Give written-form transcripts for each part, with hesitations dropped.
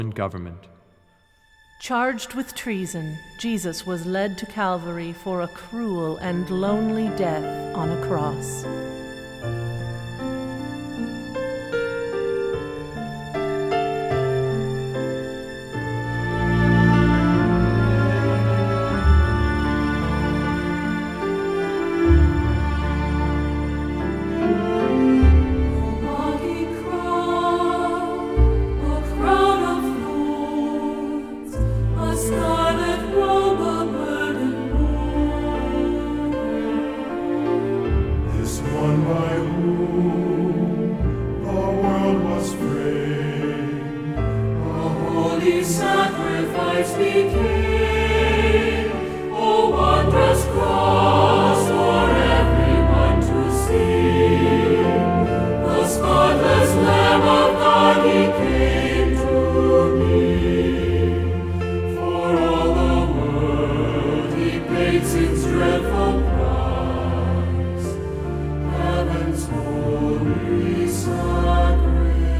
and government. Charged with treason, Jesus was led to Calvary for a cruel and lonely death on a cross. One by whom the world was framed, a holy sacrifice became, a wondrous cross for everyone to see. The spotless Lamb of God, He came to me. For all the world He paid sin's dreadful price. Heaven's holy sacrifice.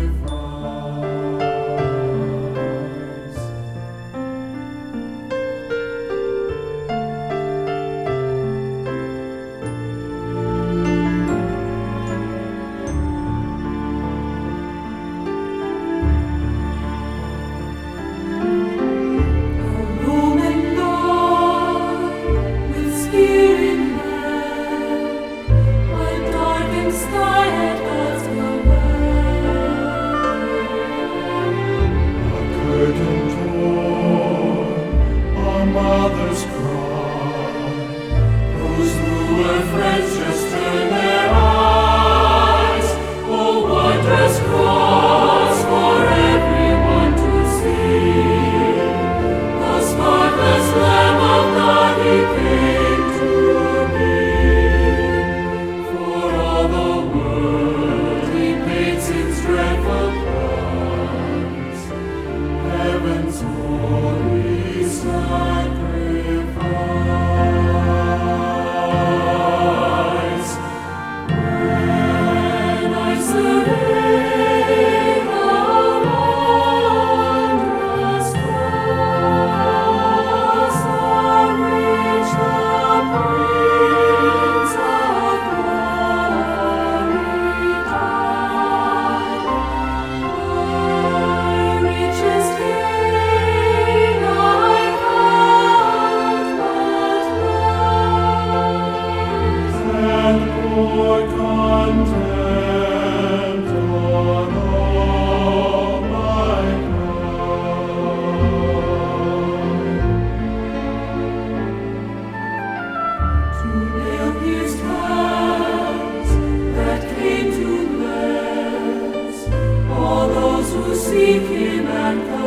A Roman Lord with spear in hand, a darkened sky at God's command. A curtain torn, a mother's cry, those who were friends just turned their eyes. Oh, wondrous cross for everyone to see. The spotless Lamb of God, He came to me. For all the world He paid sin's dreadful price. Heaven's holy sacrifice. When I survey the wondrous cross on which the Prince of Glory died, my richest gain I count but loss, and pour content on all my pride. To nail-pierced hands that came to bless all those who seek Him and